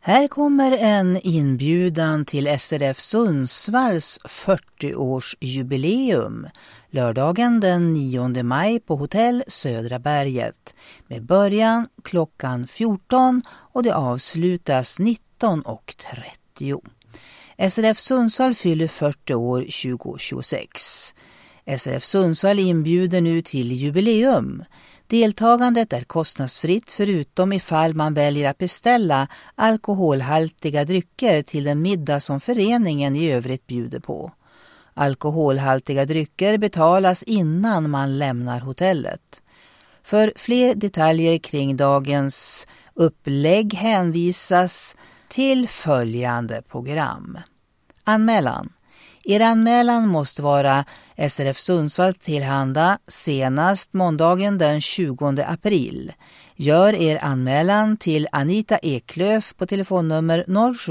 Här kommer en inbjudan till SRF Sundsvalls 40-årsjubileum lördagen den 9 maj på hotell Södra berget med början klockan 14 och det avslutas 19:30. SRF Sundsvall fyller 40 år 2026. SRF Sundsvall inbjuder nu till jubileum. Deltagandet är kostnadsfritt förutom ifall man väljer att beställa alkoholhaltiga drycker till den middag som föreningen i övrigt bjuder på. Alkoholhaltiga drycker betalas innan man lämnar hotellet. För fler detaljer kring dagens upplägg hänvisas till följande program. Anmälan. Er anmälan måste vara SRF Sundsvall tillhanda senast måndagen den 20 april. Gör er anmälan till Anita Eklöf på telefonnummer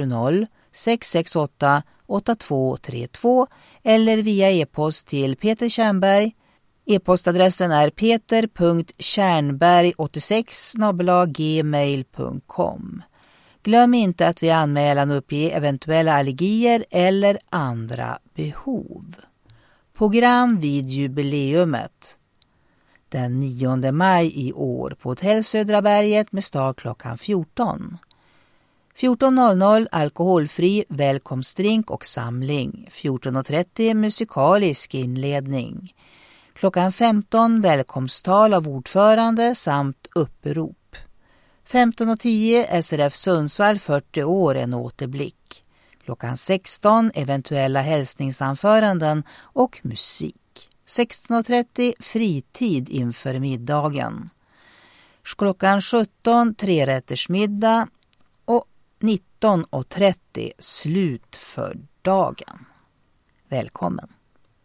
070-668-8232 eller via e-post till Peter Tjärnberg. E-postadressen är peter.tjärnberg86@gmail.com. Glöm inte att vid anmälan uppge eventuella allergier eller andra behov. Program vid jubileumet. Den 9 maj i år på hotell Södra berget med start klockan 14. 14:00 alkoholfri välkomstdrink och samling. 14:30 musikalisk inledning. Klockan 15 välkomsttal av ordförande samt upprop. 15:10 SRF Sundsvall 40 år en återblick. Klockan 16 eventuella hälsningsanföranden och musik. 16:30 fritid inför middagen. Klockan 17 trerättersmiddag och 19:30 slut för dagen. Välkommen!